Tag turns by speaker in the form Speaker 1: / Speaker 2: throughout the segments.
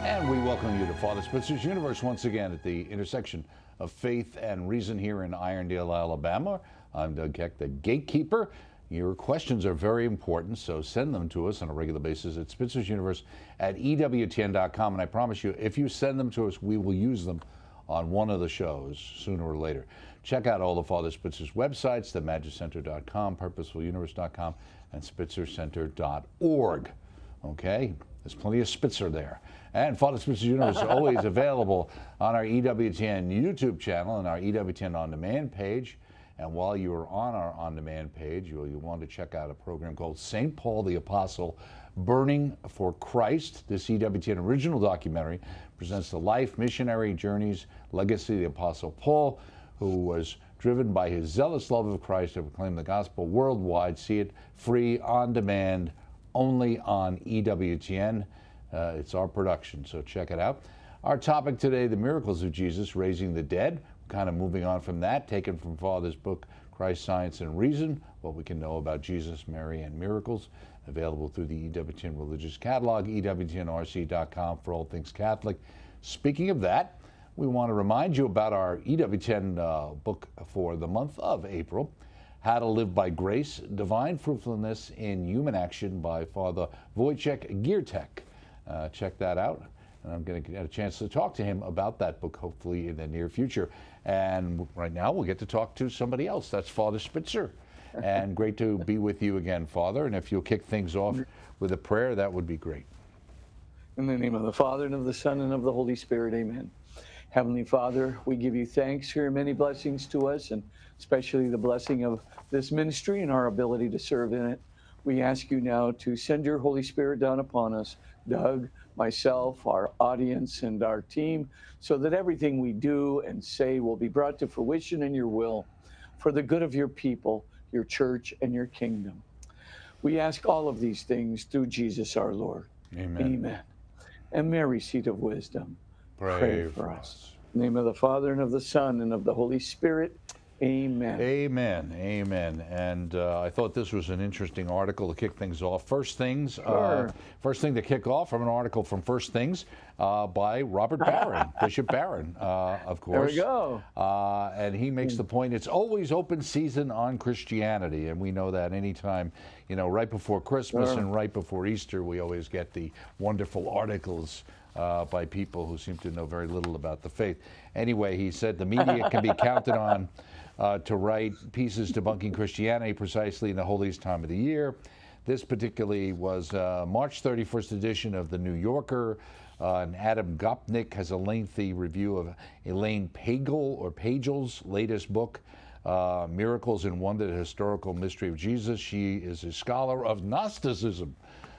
Speaker 1: And we welcome you to Father Spitzer's Universe once again at the intersection of faith and reason here in Irondale, Alabama. I'm Doug Keck, the gatekeeper. Your questions are very important, so send them to us on a regular basis at spitzer'suniverse@ewtn.com. And I promise you, if you send them to us, we will use them on one of the shows sooner or later. Check out all the Father Spitzer's websites, themagiscenter.com, purposefuluniverse.com, and spitzercenter.org. Okay? There's plenty of Spitzer there. And Father Spitzer's Universe is always available on our EWTN YouTube channel and our EWTN On Demand page. And while you're on our On Demand page, you'll want to check out a program called St. Paul the Apostle, Burning for Christ. This EWTN original documentary presents the life, missionary journeys, legacy of the Apostle Paul, who was driven by his zealous love of Christ to proclaim the gospel worldwide. See it free, on demand, only on EWTN. It's our production, so check it out. Our topic today, the miracles of Jesus raising the dead. Kind of moving on from that, taken from Father's book, Christ, Science, and Reason, what we can know about Jesus, Mary, and miracles, available through the EWTN Religious Catalog, EWTNRC.com for all things Catholic. Speaking of that, we want to remind you about our EWTN book for the month of April, How to Live by Grace, Divine Fruitfulness in Human Action by Father Wojciech Giertek. Check that out. And I'm going to get a chance to talk to him about that book, hopefully in the near future. And right now, we'll get to talk to somebody else. That's Father Spitzer. And great to be with you again, Father. And if you'll kick things off with a prayer, that would be great.
Speaker 2: In the name of the Father, and of the Son, and of the Holy Spirit, amen. Heavenly Father, we give you thanks for your many blessings to us, and especially the blessing of this ministry and our ability to serve in it. We ask you now to send your Holy Spirit down upon us, Doug, myself, our audience, and our team, so that everything we do and say will be brought to fruition in your will for the good of your people, your church, and your kingdom. We ask all of these things through Jesus our Lord.
Speaker 1: Amen.
Speaker 2: Amen. And Mary, seat of wisdom,
Speaker 1: Pray for us.
Speaker 2: In the name of the Father, and of the Son, and of the Holy Spirit, amen.
Speaker 1: Amen. Amen. And I thought this was an interesting article to kick things off. First thing to kick off from an article from First Things by Robert Barron, Bishop Barron, of course.
Speaker 2: There we go.
Speaker 1: And he makes the point, it's always open season on Christianity. And we know that anytime, right before Christmas and right before Easter, we always get the wonderful articles by people who seem to know very little about the faith. Anyway, he said the media can be counted on to write pieces debunking Christianity precisely in the holiest time of the year. This particularly was March 31st edition of The New Yorker, and Adam Gopnik has a lengthy review of Elaine Pagel's latest book, Miracles and Wonder, the Historical Mystery of Jesus. She is a scholar of Gnosticism.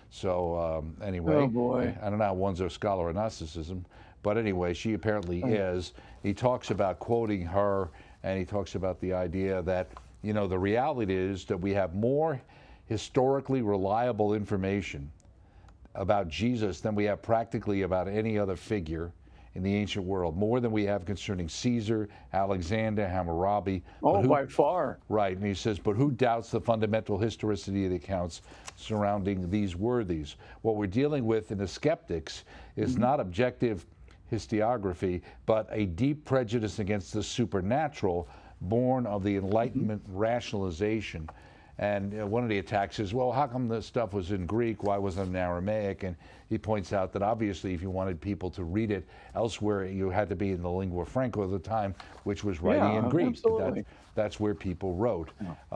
Speaker 1: So anyway,
Speaker 2: oh boy.
Speaker 1: I don't know how one's a scholar of Gnosticism, but anyway, she apparently is. He talks about quoting her, and he talks about the idea that, the reality is that we have more historically reliable information about Jesus than we have practically about any other figure in the ancient world, more than we have concerning Caesar, Alexander, Hammurabi.
Speaker 2: Oh, by far.
Speaker 1: Right, and he says, but who doubts the fundamental historicity of the accounts surrounding these worthies? What we're dealing with in the skeptics is not objective historiography, but a deep prejudice against the supernatural born of the Enlightenment rationalization. And one of the attacks is, well, how come the stuff was in Greek? Why wasn't it in Aramaic? And he points out that obviously if you wanted people to read it elsewhere, you had to be in the lingua franca of the time, which was writing in Greek. That's where people wrote.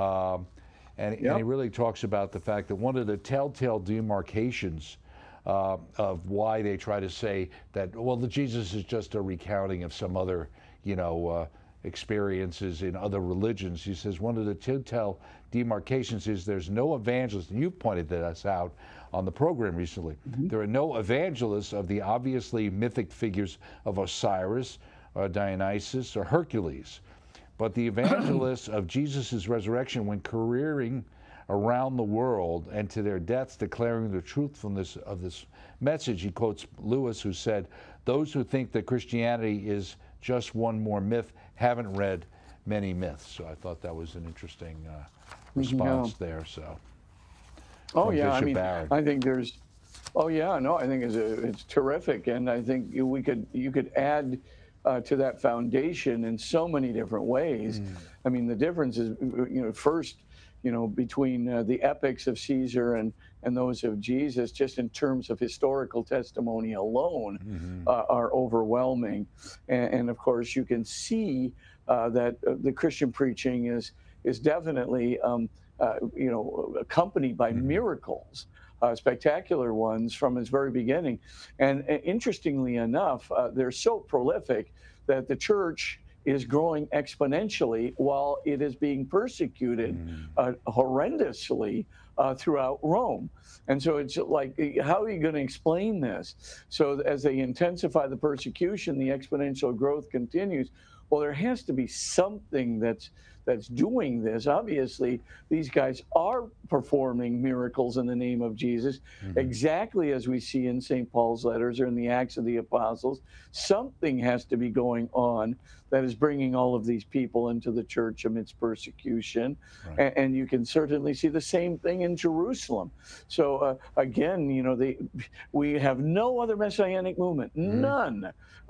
Speaker 1: And he really talks about the fact that one of the telltale demarcations of why they try to say that, well, the Jesus is just a recounting of some other, experiences in other religions. He says one of the telltale demarcations is there's no evangelist, and you've pointed this out on the program recently. There are no evangelists of the obviously mythic figures of Osiris, or Dionysus, or Hercules. But the evangelists of Jesus' resurrection went careering around the world and to their deaths declaring the truthfulness of this message. He quotes Lewis, who said, those who think that Christianity is just one more myth haven't read many myths. So I thought that was an interesting response there. So,
Speaker 2: I think there's Oh yeah, no, I think it's terrific, and I think you could add to that foundation in so many different ways.
Speaker 1: Mm.
Speaker 2: I mean, the difference is, first, between the epics of Caesar and those of Jesus, just in terms of historical testimony alone,
Speaker 1: Hmm.
Speaker 2: are overwhelming, and of course, you can see that the Christian preaching is definitely accompanied by
Speaker 1: Hmm.
Speaker 2: miracles, spectacular ones from its very beginning. And interestingly enough, they're so prolific that the church is growing exponentially while it is being persecuted
Speaker 1: Hmm.
Speaker 2: horrendously throughout Rome. And so it's like, how are you going to explain this? So as they intensify the persecution, the exponential growth continues. Well, there has to be something that's doing this. Obviously, these guys are performing miracles in the name of Jesus,
Speaker 1: Hmm.
Speaker 2: exactly as we see in St. Paul's letters or in the Acts of the Apostles. Something has to be going on that is bringing all of these people into the church amidst persecution.
Speaker 1: Right.
Speaker 2: And you can certainly see the same thing in Jerusalem. So again, we have no other messianic movement,
Speaker 1: Hmm.
Speaker 2: none,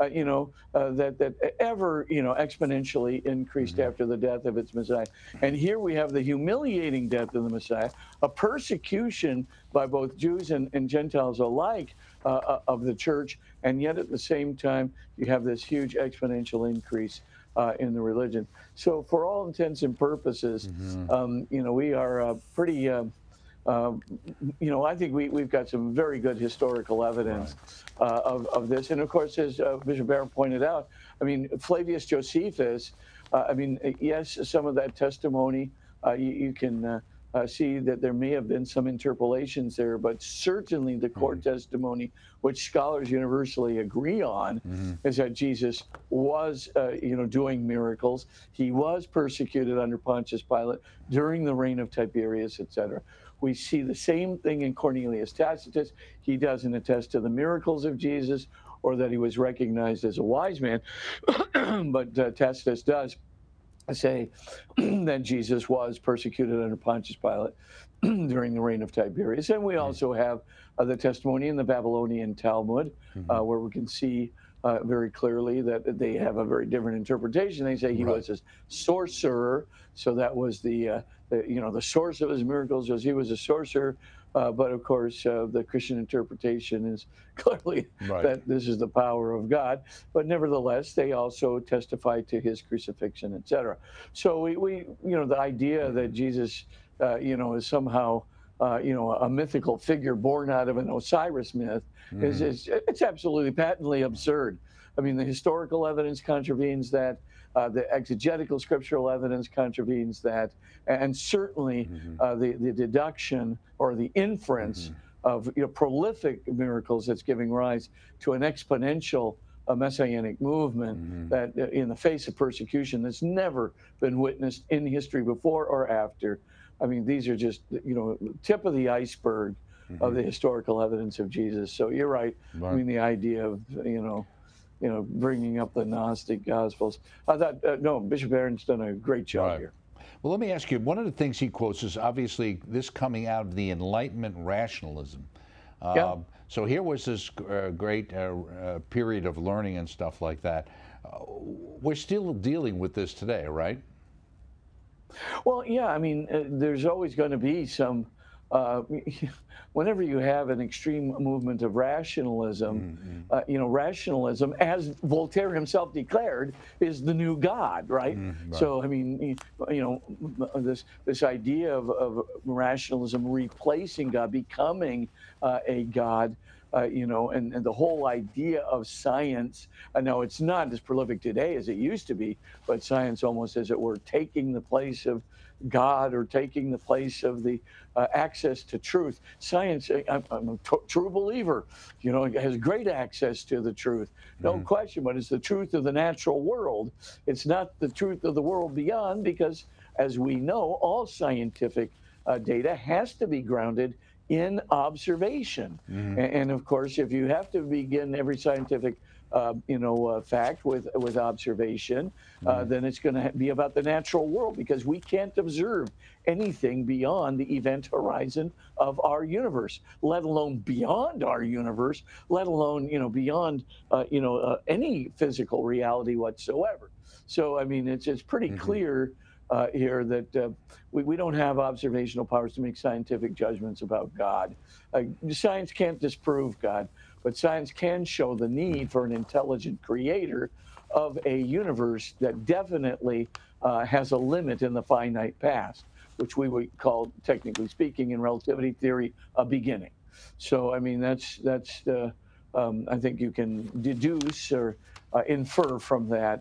Speaker 2: that ever, exponentially increased
Speaker 1: Hmm.
Speaker 2: after the death of its Messiah. And here we have the humiliating death of the Messiah, a persecution by both Jews and Gentiles alike of the church, and yet at the same time, you have this huge exponential increase in the religion. So, for all intents and purposes,
Speaker 1: Hmm.
Speaker 2: we are pretty. Uh, I think we've got some very good historical
Speaker 1: Right.
Speaker 2: evidence of this. And of course, as Bishop Barron pointed out, I mean, Flavius Josephus, yes, some of that testimony, you can see that there may have been some interpolations there, but certainly the core
Speaker 1: Hmm.
Speaker 2: testimony, which scholars universally agree on,
Speaker 1: Hmm.
Speaker 2: is that Jesus was, doing miracles. He was persecuted under Pontius Pilate during the reign of Tiberius, etc. We see the same thing in Cornelius Tacitus. He doesn't attest to the miracles of Jesus or that he was recognized as a wise man, but Tacitus does say that Jesus was persecuted under Pontius Pilate during the reign of Tiberius. And we also have the testimony in the Babylonian Talmud,
Speaker 1: Hmm.
Speaker 2: where we can see very clearly that they have a very different interpretation. They say he
Speaker 1: Right.
Speaker 2: was a sorcerer, so that was the source of his miracles was he was a sorcerer. But of course, the Christian interpretation is clearly
Speaker 1: Right.
Speaker 2: that this is the power of God. But nevertheless, they also testify to his crucifixion, etc. So the idea that Jesus, is somehow, a mythical figure born out of an Osiris myth
Speaker 1: Hmm.
Speaker 2: it's absolutely patently absurd. I mean, the historical evidence contravenes that. The exegetical scriptural evidence contravenes that, and certainly
Speaker 1: Hmm.
Speaker 2: the deduction or the inference
Speaker 1: Hmm.
Speaker 2: of prolific miracles that's giving rise to an exponential messianic movement
Speaker 1: Hmm.
Speaker 2: that, in the face of persecution, that's never been witnessed in history before or after. I mean, these are just tip of the iceberg of
Speaker 1: Hmm.
Speaker 2: the historical evidence of Jesus. So you're right. I
Speaker 1: Right.
Speaker 2: mean, the idea of bringing up the Gnostic Gospels. I thought no, Bishop Barron's done a great job
Speaker 1: Right.
Speaker 2: here.
Speaker 1: Well, let me ask you, one of the things he quotes is obviously this coming out of the Enlightenment rationalism.
Speaker 2: Yeah.
Speaker 1: So here was this great period of learning and stuff like that. We're still dealing with this today, right?
Speaker 2: Well, yeah, I mean, there's always going to be some, uh, whenever you have an extreme movement of rationalism,
Speaker 1: Mm-hmm.
Speaker 2: Rationalism, as Voltaire himself declared, is the new God, right?
Speaker 1: Right.
Speaker 2: So, I mean, this idea of rationalism replacing God, becoming a God. And the whole idea of science. Now, it's not as prolific today as it used to be, but science almost, as it were, taking the place of God or taking the place of the access to truth. Science, I'm a true believer, it has great access to the truth. No
Speaker 1: Mm-hmm.
Speaker 2: question, but it's the truth of the natural world. It's not the truth of the world beyond, because as we know, all scientific data has to be grounded in observation.
Speaker 1: Mm-hmm.
Speaker 2: And of course, if you have to begin every scientific fact with observation, then it's going to be about the natural world, because we can't observe anything beyond the event horizon of our universe, let alone beyond our universe, let alone beyond any physical reality whatsoever. So I mean, it's pretty clear here that we don't have observational powers to make scientific judgments about God. Science can't disprove God, but science can show the need for an intelligent creator of a universe that definitely has a limit in the finite past, which we would call, technically speaking, in relativity theory, a beginning. So, I mean, that's I think you can deduce or infer from that,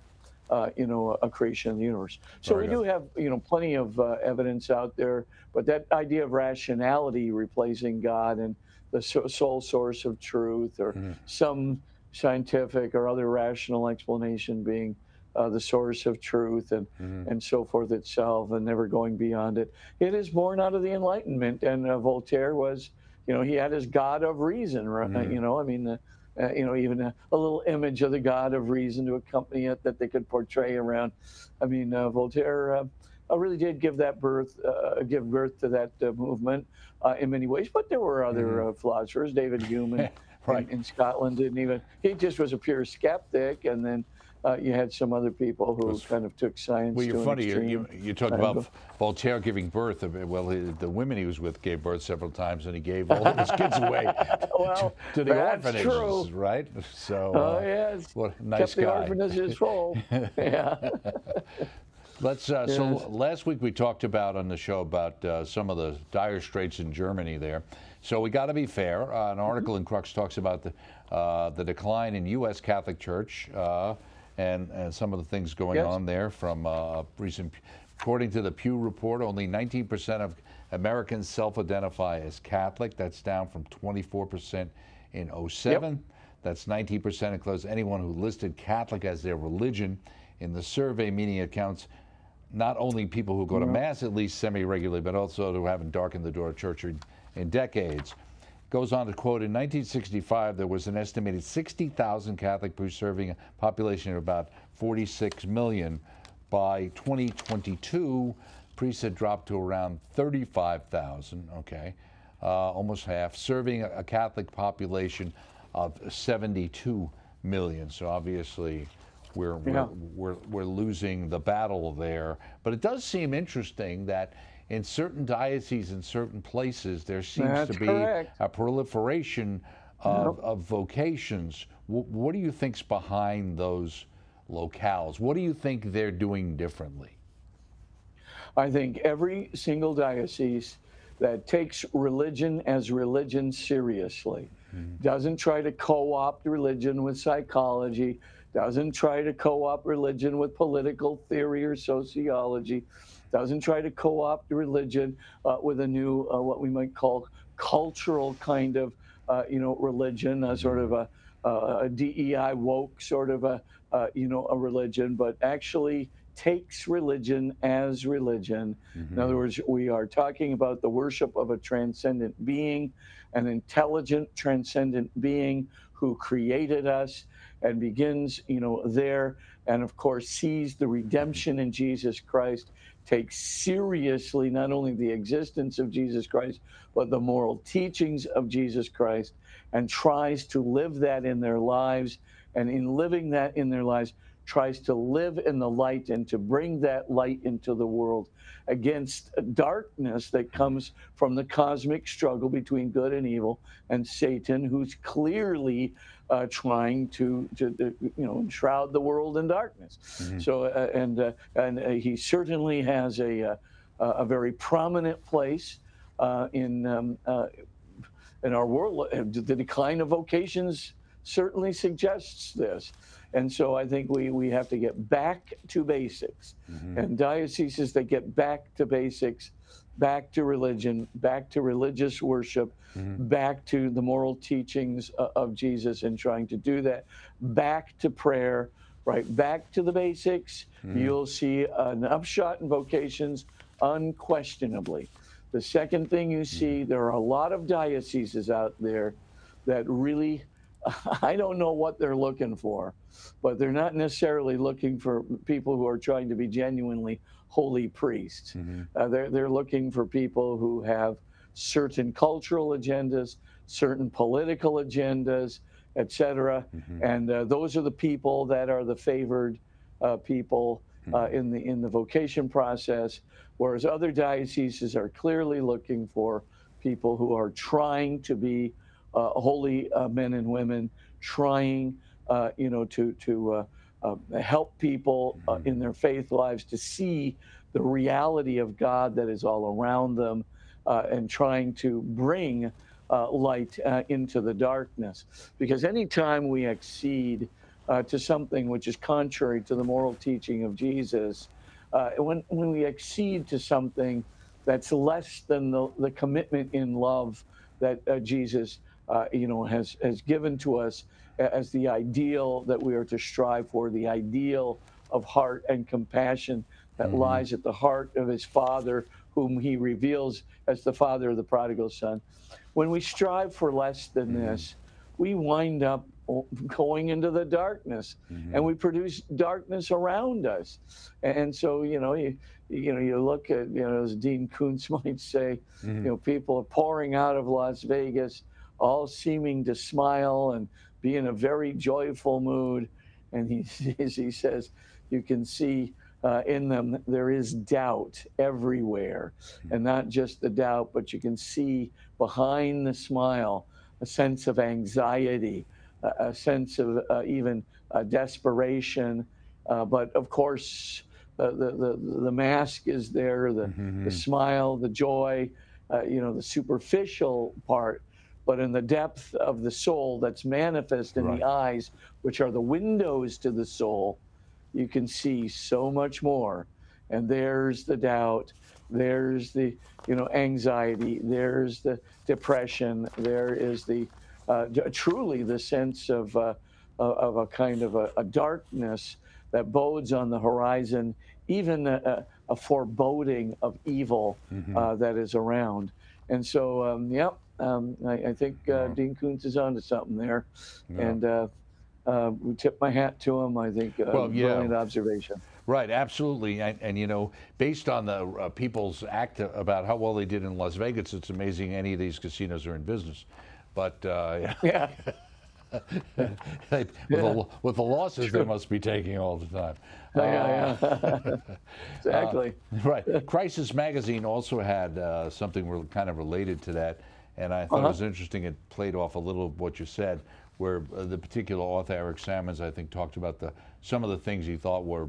Speaker 2: a creation of the universe. So we do have, plenty of evidence out there, but that idea of rationality replacing God and the sole source of truth, or some scientific or other rational explanation being the source of truth, and so forth itself, and never going beyond it. It is born out of the Enlightenment, and Voltaire was, he had his God of reason, right? I mean, even a little image of the God of reason to accompany it that they could portray around. I mean, Voltaire really did give birth to that movement in many ways. But there were other philosophers. David Hume
Speaker 1: Right.
Speaker 2: in Scotland didn't even. He just was a pure skeptic, and then you had some other people who kind of took science.
Speaker 1: Well,
Speaker 2: to
Speaker 1: you're
Speaker 2: an
Speaker 1: funny.
Speaker 2: extreme.
Speaker 1: You talk about Voltaire giving birth. Well, the women he was with gave birth several times, and he gave all of his kids away
Speaker 2: Well,
Speaker 1: to the
Speaker 2: that's
Speaker 1: orphanages,
Speaker 2: true.
Speaker 1: right? So,
Speaker 2: Oh yes,
Speaker 1: what a nice
Speaker 2: kept the
Speaker 1: guy.
Speaker 2: orphanages full. Yeah.
Speaker 1: Let's. So last week we talked about on the show about some of the dire straits in Germany there. So we got to be fair. An article in Crux talks about the decline in U.S. Catholic Church and some of the things going on there from recent. According to the Pew report, only 19% of Americans self-identify as Catholic. That's down from 24% in 2007.
Speaker 2: Yep.
Speaker 1: That's 19% includes anyone who listed Catholic as their religion in the survey, meaning it counts not only people who go to Mass at least semi-regularly, but also who haven't darkened the door of church in decades. Goes on to quote, in 1965, there was an estimated 60,000 Catholic priests serving a population of about 46 million. By 2022, priests had dropped to around 35,000, almost half, serving a Catholic population of 72 million. So obviously, we're losing the battle there. But it does seem interesting that in certain dioceses, in certain places, there seems to be a proliferation of vocations. What do you think's behind those locales? What do you think they're doing differently?
Speaker 2: I think every single diocese that takes religion as religion seriously, doesn't try to co-opt religion with psychology, doesn't try to co-opt religion with political theory or sociology, doesn't try to co-opt religion with a new, what we might call cultural kind of, religion, sort of a DEI woke sort of a religion, but actually takes religion as religion. In other words, we are talking about the worship of a transcendent being, an intelligent transcendent being who created us and begins, there, and of course sees the redemption in Jesus Christ, takes seriously not only the existence of Jesus Christ, but the moral teachings of Jesus Christ, and tries to live that in their lives, and in living that in their lives, tries to live in the light and to bring that light into the world against darkness that comes from the cosmic struggle between good and evil, and Satan, who's clearly trying to enshroud the world in darkness. So and he certainly has a very prominent place in our world. The decline of vocations certainly suggests this. And so I think we have to get back to basics. And dioceses that get back to basics, back to religion, back to religious worship, back to the moral teachings of Jesus, and trying to do that, back to prayer, right, back to the basics, you'll see an upshot in vocations unquestionably. The second thing you see, there are a lot of dioceses out there that really I don't know what they're looking for, but they're not necessarily looking for people who are trying to be genuinely holy priests. They're looking for people who have certain cultural agendas, certain political agendas, etc. And those are the people that are the favored people in the vocation process, whereas other dioceses are clearly looking for people who are trying to be holy men and women, trying to help people in their faith lives to see the reality of God that is all around them, and trying to bring light into the darkness. Because anytime we accede to something which is contrary to the moral teaching of Jesus, when we accede to something that's less than the commitment in love that Jesus has given to us as the ideal that we are to strive for, the ideal of heart and compassion that lies at the heart of his Father, whom he reveals as the Father of the prodigal son. When we strive for less than this, we wind up going into the darkness, and we produce darkness around us. And so, you look at, as Dean Koontz might say, people are pouring out of Las Vegas, all seeming to smile and be in a very joyful mood. And he says, you can see in them there is doubt everywhere, and not just the doubt, but you can see behind the smile a sense of anxiety, a sense of even desperation. But of course, the mask is there, the smile, the joy, the superficial part. But in the depth of the soul that's manifest in the eyes, which are the windows to the soul, you can see so much more. And there's the doubt, there's the anxiety, there's the depression, there is the truly the sense of a kind of a darkness that bodes on the horizon, even a foreboding of evil that is around. And so, I think Dean Koontz is onto something there. And we tip my hat to him. I think brilliant observation.
Speaker 1: Right, absolutely. And based on the People's Act about how well they did in Las Vegas, it's amazing any of these casinos are in business. But
Speaker 2: Yeah.
Speaker 1: with the losses they must be taking all the time.
Speaker 2: Yeah. Exactly.
Speaker 1: Right. Crisis Magazine also had something kind of related to that, and I thought it was interesting. It played off a little of what you said, where the particular author, Eric Sammons, I think, talked about some of the things he thought were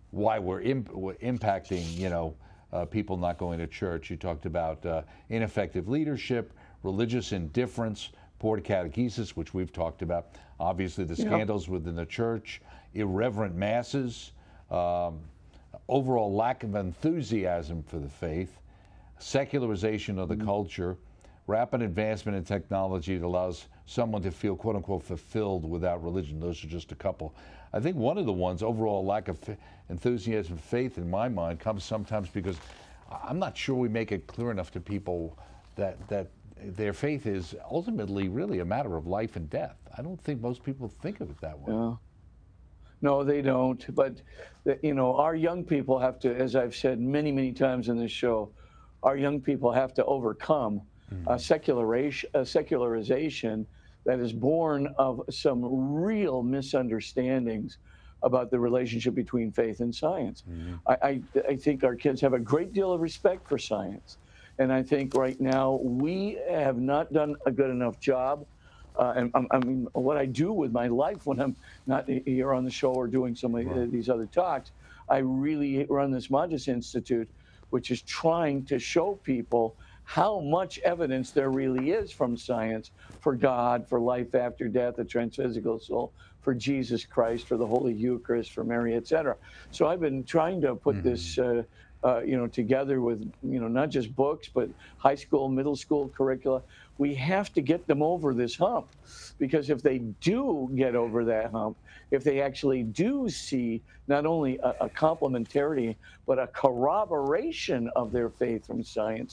Speaker 1: impacting, people not going to church. He talked about ineffective leadership, religious indifference, poor catechesis, which we've talked about, obviously the scandals within the church, irreverent masses, overall lack of enthusiasm for the faith, secularization of the culture, rapid advancement in technology that allows someone to feel, quote unquote, fulfilled without religion. Those are just a couple. I think one of the ones, overall lack of enthusiasm, faith, in my mind, comes sometimes because I'm not sure we make it clear enough to people that their faith is ultimately really a matter of life and death. I don't think most people think of it that way.
Speaker 2: No, they don't. But, our young people have to, as I've said many, many times in this show, our young people have to overcome secularization that is born of some real misunderstandings about the relationship between faith and science. I think our kids have a great deal of respect for science. And I think right now we have not done a good enough job. And I mean, what I do with my life when I'm not here on the show or doing some of these other talks, I really run this Magis Institute, which is trying to show people how much evidence there really is from science for God, for life after death, the transphysical soul, for Jesus Christ, for the Holy Eucharist, for Mary, etc. So I've been trying to put this together with, not just books, but high school, middle school curricula. We have to get them over this hump, because if they do get over that hump, if they actually do see not only a complementarity, but a corroboration of their faith from science,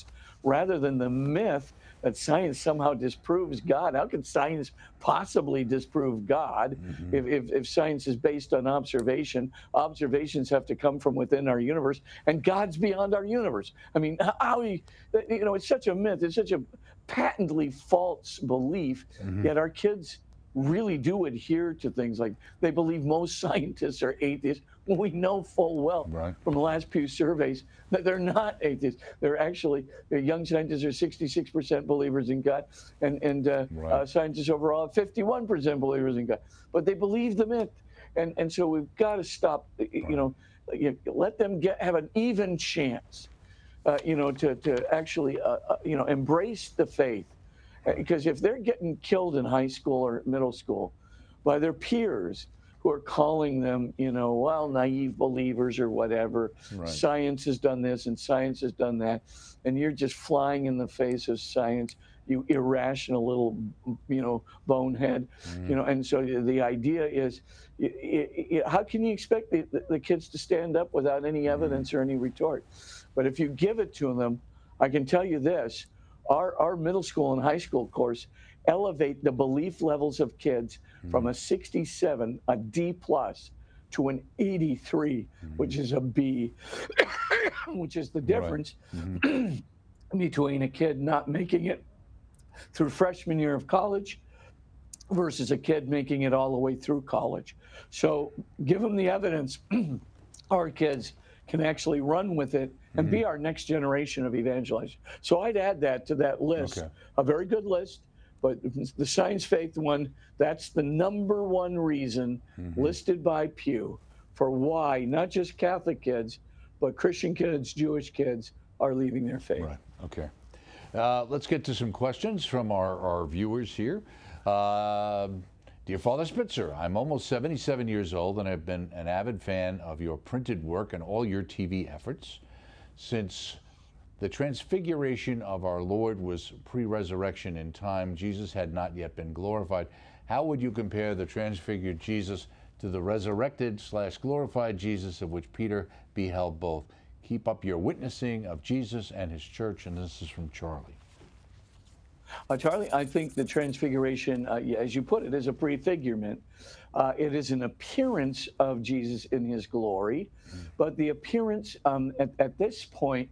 Speaker 2: rather than the myth that science somehow disproves God. How could science possibly disprove God if science is based on observation? Observations have to come from within our universe, and God's beyond our universe. I mean, it's such a myth. It's such a patently false belief, yet our kids really do adhere to things like they believe most scientists are atheists. When we know full well from the last Pew surveys that they're not atheists. They're actually, young scientists are 66% believers in God, and scientists overall are 51% believers in God. But they believe the myth, and so we've got to stop. Let them have an even chance. To actually embrace the faith. Because if they're getting killed in high school or middle school by their peers who are calling them, naive believers or whatever, science has done this and science has done that, and you're just flying in the face of science, you irrational little, bonehead, and so the idea is, how can you expect the kids to stand up without any evidence or any retort? But if you give it to them, I can tell you this, our middle school and high school course elevate the belief levels of kids from a 67, a D+, to an 83, which is a B, which is the difference between a kid not making it through freshman year of college versus a kid making it all the way through college. So give them the evidence. Our kids can actually run with it and be our next generation of evangelizers. So I'd add that to that list, a very good list, but the science faith one, that's the number one reason listed by Pew for why not just Catholic kids, but Christian kids, Jewish kids are leaving their faith.
Speaker 1: Right, okay. Let's get to some questions from our viewers here. Dear Father Spitzer, I'm almost 77 years old and I've been an avid fan of your printed work and all your TV efforts. Since the transfiguration of our Lord was pre-resurrection in time, Jesus had not yet been glorified. How would you compare the transfigured Jesus to the resurrected/glorified Jesus of which Peter beheld both? Keep up your witnessing of Jesus and his church. And this is from Charlie.
Speaker 2: Charlie, I think the transfiguration, as you put it, is a prefigurement. It is an appearance of Jesus in his glory, but the appearance at this point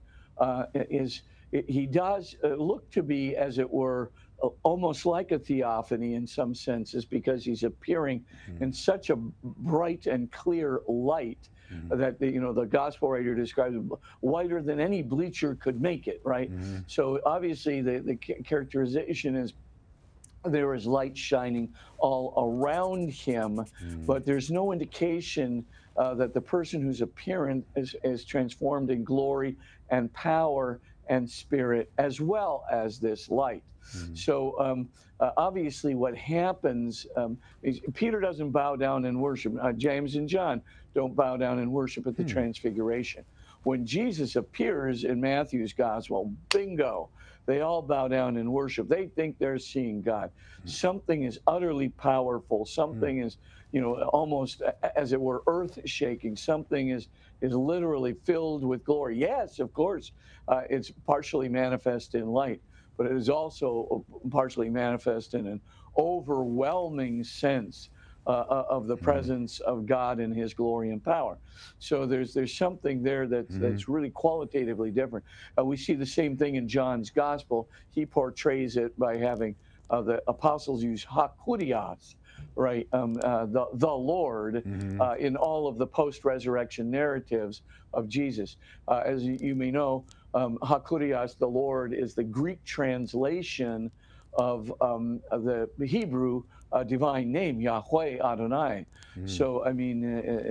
Speaker 2: he does look to be, as it were, almost like a theophany in some senses, because he's appearing in such a bright and clear light that the gospel writer describes it whiter than any bleacher could make it, right? So obviously the characterization is there is light shining all around him, but there's no indication that the person who's appearing is transformed in glory and power and spirit as well as this light. So obviously what happens is Peter doesn't bow down and worship. James and John don't bow down and worship at the transfiguration. When Jesus appears in Matthew's gospel, bingo, they all bow down and worship. They think they're seeing God. Something is utterly powerful. Something is, almost, as it were, earth-shaking. Something is literally filled with glory. Yes, of course, it's partially manifest in light, but it is also partially manifest in an overwhelming sense of the presence of God in his glory and power. So there's something there that's really qualitatively different. We see the same thing in John's gospel. He portrays it by having the apostles use hakurios, right? The Lord in all of the post-resurrection narratives of Jesus. As you may know, hakurios, the Lord, is the Greek translation of the Hebrew divine name, Yahweh Adonai. So, I mean,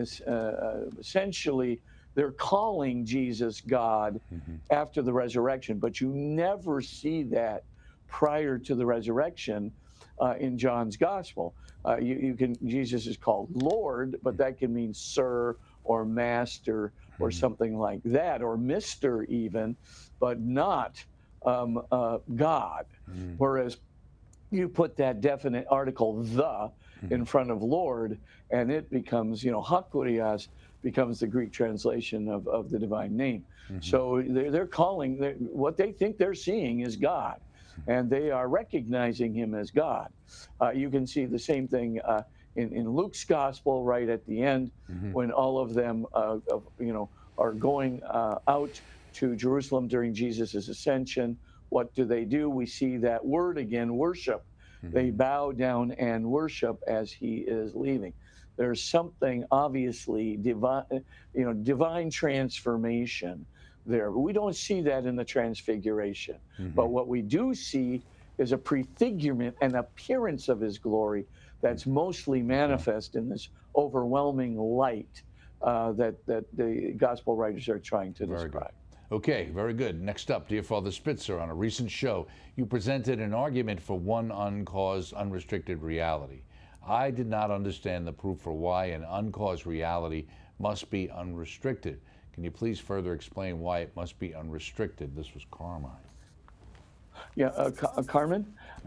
Speaker 2: essentially, they're calling Jesus God after the resurrection, but you never see that prior to the resurrection in John's gospel. Jesus is called Lord, but that can mean sir or master or something like that, or Mr. even, but not God. Whereas you put that definite article, the, in front of Lord, and it becomes, hakurios, becomes the Greek translation of the divine name. So they're calling, what they think they're seeing is God, and they are recognizing him as God. You can see the same thing in Luke's gospel right at the end, when all of them, are going out to Jerusalem during Jesus' ascension. What do? We see that word again, worship. They bow down and worship as he is leaving. There's something obviously divine transformation there. We don't see that in the transfiguration. But what we do see is a prefigurement and appearance of his glory that's mostly manifest in this overwhelming light that the gospel writers are trying to describe.
Speaker 1: Okay, very good. Next up, dear Father Spitzer, on a recent show, you presented an argument for one uncaused, unrestricted reality. I did not understand the proof for why an uncaused reality must be unrestricted. Can you please further explain why it must be unrestricted? This was Carmine.
Speaker 2: Yeah, Carmen,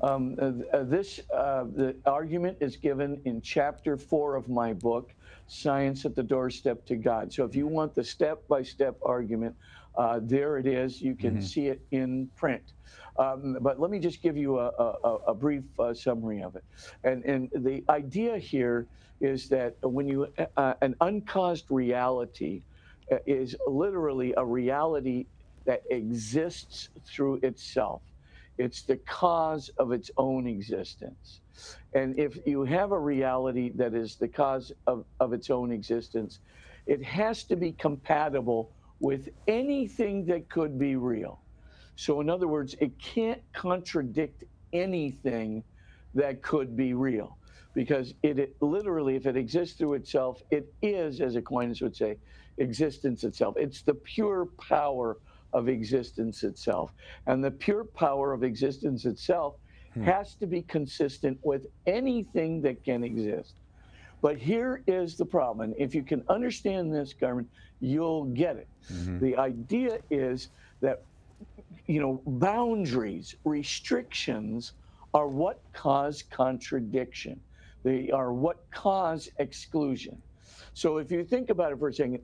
Speaker 2: the argument is given in chapter 4 of my book, Science at the Doorstep to God. So if you want the step-by-step argument, there it is. You can see it in print. But let me just give you a brief summary of it. And the idea here is that when an uncaused reality is literally a reality that exists through itself. It's the cause of its own existence. And if you have a reality that is the cause of its own existence, it has to be compatible with anything that could be real. So in other words, it can't contradict anything that could be real, because it literally, if it exists through itself, it is, as Aquinas would say, existence itself. It's the pure power of existence itself. And the pure power of existence itself has to be consistent with anything that can exist. But here is the problem. And if you can understand this, Carmen, you'll get it. The idea is that, boundaries, restrictions are what cause contradiction. They are what cause exclusion. So if you think about it for a second,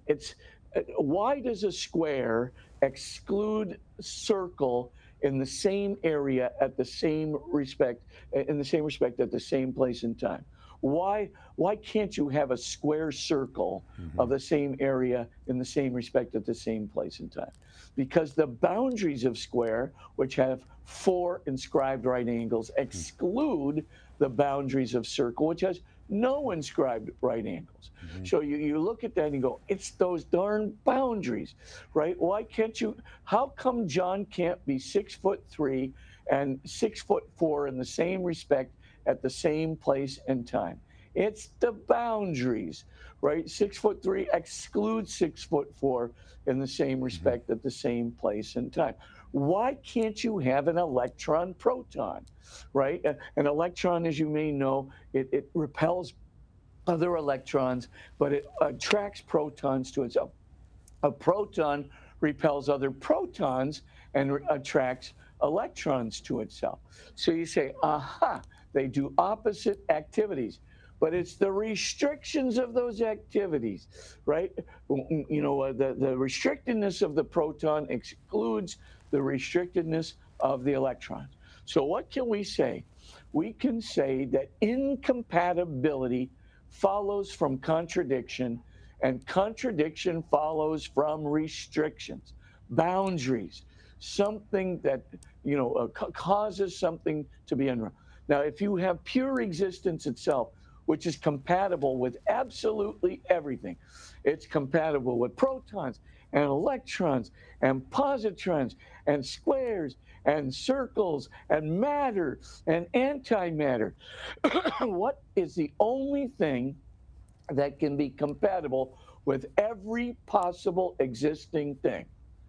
Speaker 2: why does a square exclude circle in the same area at the same respect, at the same place and time? Why can't you have a square circle of the same area in the same respect at the same place and time? Because the boundaries of square, which have 4 inscribed right angles, exclude the boundaries of circle, which has no inscribed right angles. So you look at that and you go, it's those darn boundaries, right? Why can't you, how come John can't be 6'3" and 6'4" in the same respect at the same place and time? It's the boundaries, right? 6'3" excludes 6'4" in the same respect at the same place and time. Why can't you have an electron proton, right? An electron, as you may know, it repels other electrons, but it attracts protons to itself. A proton repels other protons and attracts electrons to itself. So you say, aha, they do opposite activities. But it's the restrictions of those activities, right? The restrictedness of the proton excludes the restrictedness of the electron. So what can we say? We can say that incompatibility follows from contradiction, and contradiction follows from restrictions, boundaries, something that causes something to be unreal. Now, if you have pure existence itself, which is compatible with absolutely everything. It's compatible with protons and electrons and positrons and squares and circles and matter and antimatter. What is the only thing that can be compatible with every possible existing thing?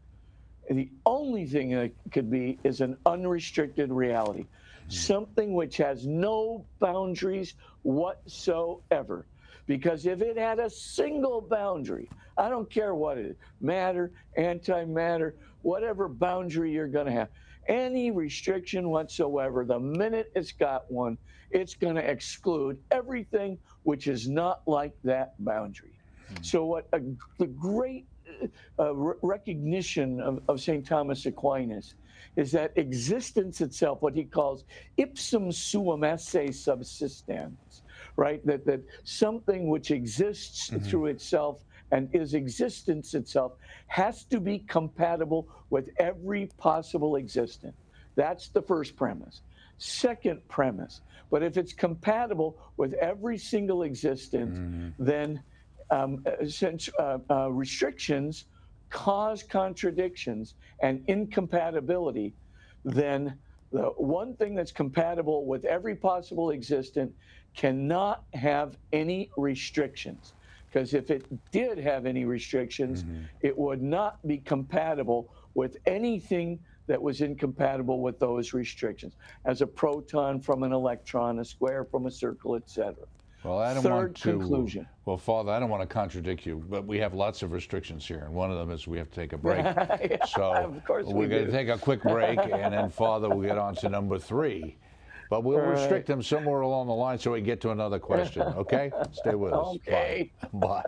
Speaker 2: The only thing that could be is an unrestricted reality, something which has no boundaries whatsoever. Because if it had a single boundary, I don't care what it is, matter, antimatter, whatever boundary you're going to have, any restriction whatsoever, the minute it's got one, it's going to exclude everything which is not like that boundary. So the great recognition of St. Thomas Aquinas is that existence itself, what he calls ipsum suum esse subsistens, right? That something which exists through itself and is existence itself has to be compatible with every possible existence. That's the first premise. Second premise, but if it's compatible with every single existence, then since restrictions cause contradictions and incompatibility, then the one thing that's compatible with every possible existent cannot have any restrictions. Because if it did have any restrictions, it would not be compatible with anything that was incompatible with those restrictions, as a proton from an electron, a square from a circle, etc.
Speaker 1: Well, I don't
Speaker 2: Third
Speaker 1: want to.
Speaker 2: conclusion.
Speaker 1: Well, Father, I don't want to contradict you, but we have lots of restrictions here, and one of them is we have to take a break.
Speaker 2: Yeah,
Speaker 1: So
Speaker 2: of course
Speaker 1: we're going to
Speaker 2: do.
Speaker 1: take a quick break, and then Father will get on to number 3. But we'll restrict them somewhere along the line so we get to another question. Okay? Stay with us.
Speaker 2: Okay.
Speaker 1: Bye.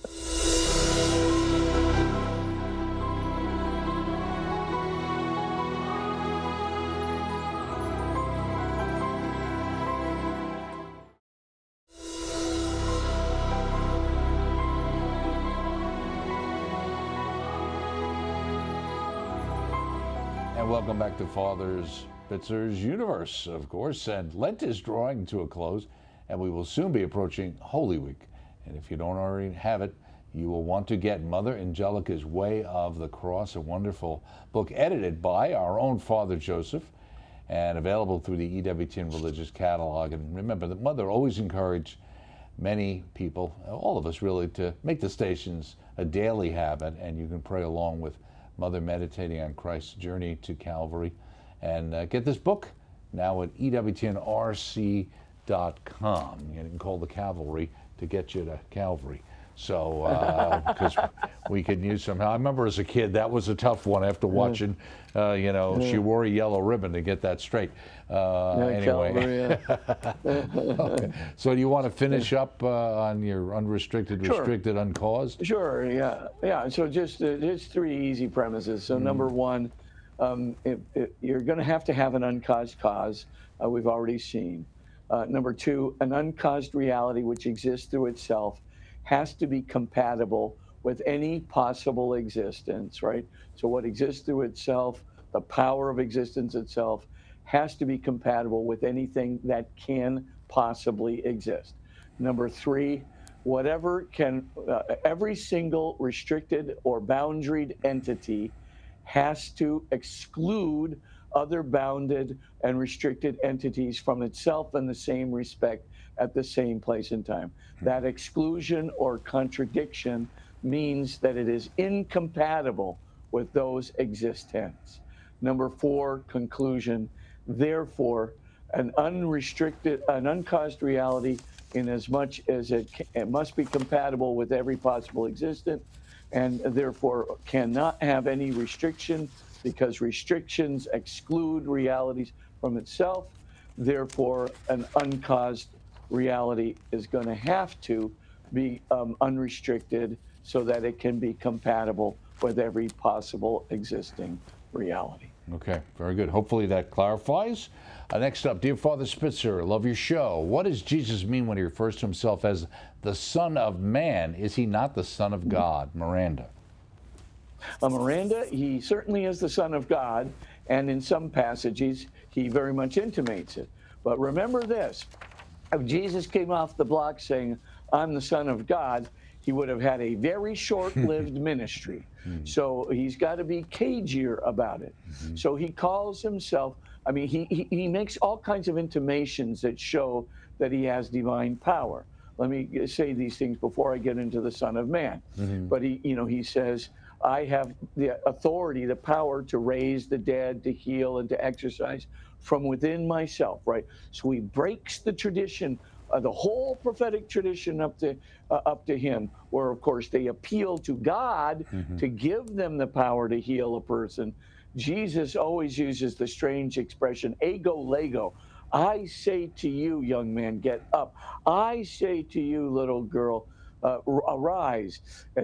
Speaker 1: And welcome back to Father Spitzer's Universe, of course. And Lent is drawing to a close, and we will soon be approaching Holy Week. And if you don't already have it, you will want to get Mother Angelica's Way of the Cross, a wonderful book edited by our own Father Joseph and available through the EWTN Religious Catalog. And remember that Mother always encouraged many people, all of us really, to make the stations a daily habit, and you can pray along with Mother meditating on Christ's journey to Calvary. And get this book now at EWTNRC.com. You can call the cavalry to get you to Calvary. So, because we could use somehow. I remember as a kid, that was a tough one after watching, She Wore a Yellow Ribbon to get that straight. Anyway. Okay. So do you want to finish up on your unrestricted, restricted, uncaused?
Speaker 2: Sure, yeah. So just 3 easy premises. So number 1, you're going to have an uncaused cause. We've already seen. Number 2, an uncaused reality which exists through itself has to be compatible with any possible existence, right? So what exists through itself, the power of existence itself, has to be compatible with anything that can possibly exist. Number 3, every single restricted or boundaried entity has to exclude other bounded and restricted entities from itself in the same respect at the same place and time. That exclusion or contradiction means that it is incompatible with those existents. Number 4, conclusion. Therefore, an uncaused reality, in as much as it must be compatible with every possible existent, and therefore cannot have any restriction, because restrictions exclude realities from itself. Therefore, an uncaused reality is going to have to be unrestricted so that it can be compatible with every possible existing reality.
Speaker 1: Okay, very good. Hopefully that clarifies. Next up, dear Father Spitzer, love your show. What does Jesus mean when he refers to himself as the Son of Man? Is he not the Son of God? Miranda.
Speaker 2: Miranda, he certainly is the Son of God, and in some passages, he very much intimates it. But remember this, if Jesus came off the block saying, I'm the Son of God, he would have had a very short-lived ministry. So he's got to be cagier about it. So he calls himself, he makes all kinds of intimations that show that he has divine power. Let me say these things before I get into the Son of Man. But he says, I have the authority, the power to raise the dead, to heal, and to exercise from within myself, right? So he breaks the tradition, the whole prophetic tradition up to him, where, of course, they appeal to God to give them the power to heal a person. Jesus always uses the strange expression, ego lego. I say to you, young man, get up. I say to you, little girl, arise,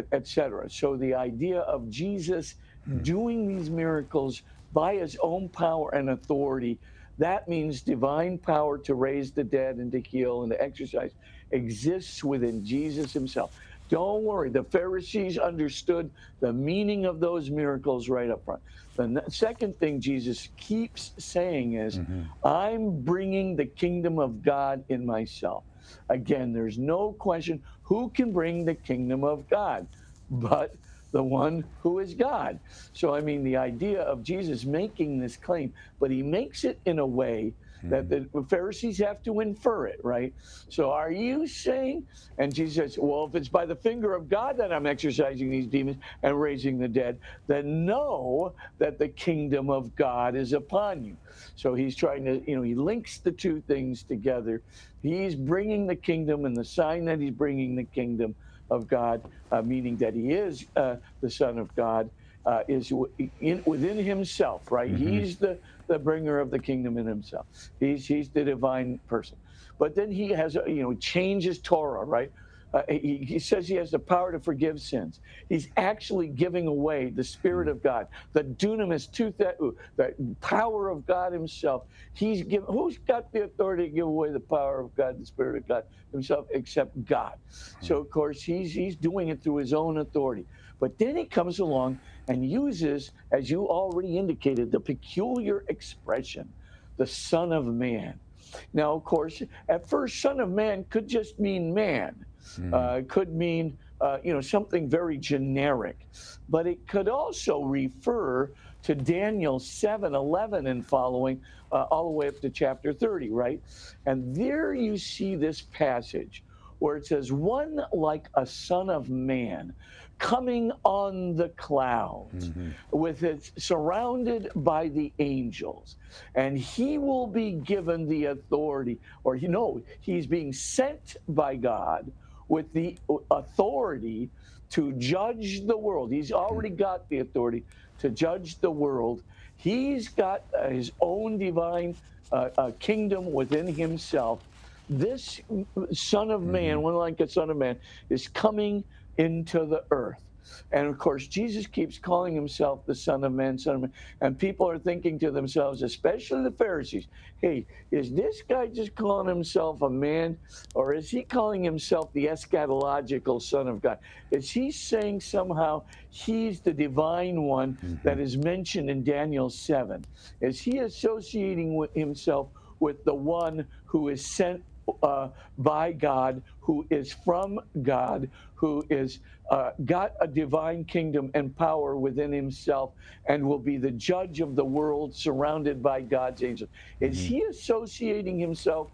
Speaker 2: etc. So the idea of Jesus doing these miracles by his own power and authority, that means divine power to raise the dead and to heal and to exercise exists within Jesus himself. Don't worry, the Pharisees understood the meaning of those miracles right up front. The second thing Jesus keeps saying is, I'm bringing the kingdom of God in myself. Again, there's no question who can bring the kingdom of God but the one who is God. So, I mean, the idea of Jesus making this claim, but he makes it in a way that the Pharisees have to infer it, right? So are you saying, and Jesus says, well, if it's by the finger of God that I'm exorcising these demons and raising the dead, then know that the kingdom of God is upon you. So he's trying to, he links the two things together. He's bringing the kingdom, and the sign that he's bringing the kingdom of God, meaning that he is the Son of God, is within himself, right? He's the bringer of the kingdom in himself. He's the divine person. But then he has, changes Torah, right? He says he has the power to forgive sins. He's actually giving away the Spirit of God, the dunamis, the power of God himself. Who's got the authority to give away the power of God, the Spirit of God himself, except God? So, of course, he's doing it through his own authority. But then he comes along and uses, as you already indicated, the peculiar expression, the Son of Man. Now, of course, at first, Son of Man could just mean man. Could mean, something very generic. But it could also refer to Daniel 7:11 and following, all the way up to chapter 30, right? And there you see this passage where it says, one like a son of man coming on the clouds, with it surrounded by the angels, and he will be given the authority, or he's being sent by God with the authority to judge the world. He's already got the authority to judge the world. He's got his own divine kingdom within himself. This Son of Man, one like a Son of Man, is coming into the earth. And of course, Jesus keeps calling himself the Son of Man, Son of Man. And people are thinking to themselves, especially the Pharisees, hey, is this guy just calling himself a man? Or is he calling himself the eschatological Son of God? Is he saying somehow he's the divine one that is mentioned in Daniel 7? Is he associating himself with the one who is sent by God, who is from God, who is got a divine kingdom and power within himself, and will be the judge of the world, surrounded by God's angels? Is he associating himself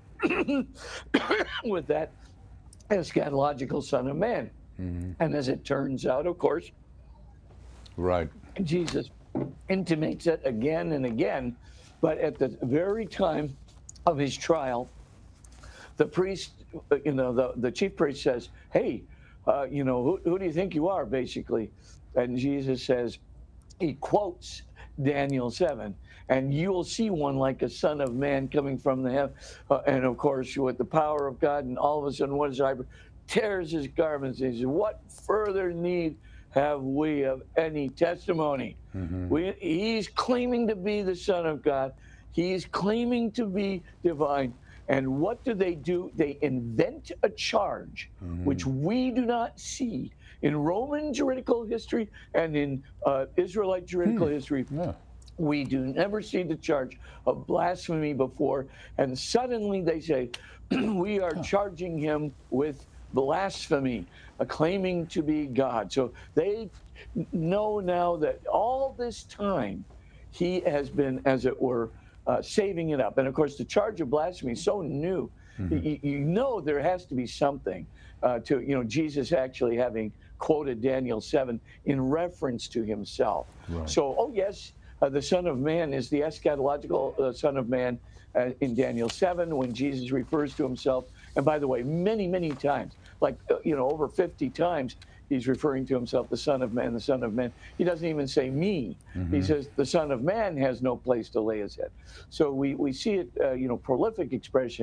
Speaker 2: with that eschatological Son of Man? And as it turns out, of course,
Speaker 1: right,
Speaker 2: Jesus intimates it again and again. But at the very time of his trial, the priest, the chief priest says, hey, who do you think you are, basically? And Jesus says, he quotes Daniel 7, and you will see one like a Son of Man coming from the heaven. And of course, with the power of God, and all of a sudden, what is Ibra? Tears his garments. And he says, what further need have we of any testimony? He's claiming to be the Son of God. He's claiming to be divine. And what do? They invent a charge, which we do not see in Roman juridical history and in Israelite juridical history. We do never see the charge of blasphemy before. And suddenly they say, we are charging him with blasphemy, claiming to be God. So they know now that all this time he has been, as it were, saving it up. And of course, the charge of blasphemy is so new. There has to be something to, Jesus actually having quoted Daniel 7 in reference to himself. Right. So, yes, the Son of Man is the eschatological Son of Man in Daniel 7 when Jesus refers to himself. And by the way, many, many times, like, over 50 times, he's referring to himself, the Son of Man, the Son of Man. He doesn't even say me. He says the Son of Man has no place to lay his head. So we see it, prolific expression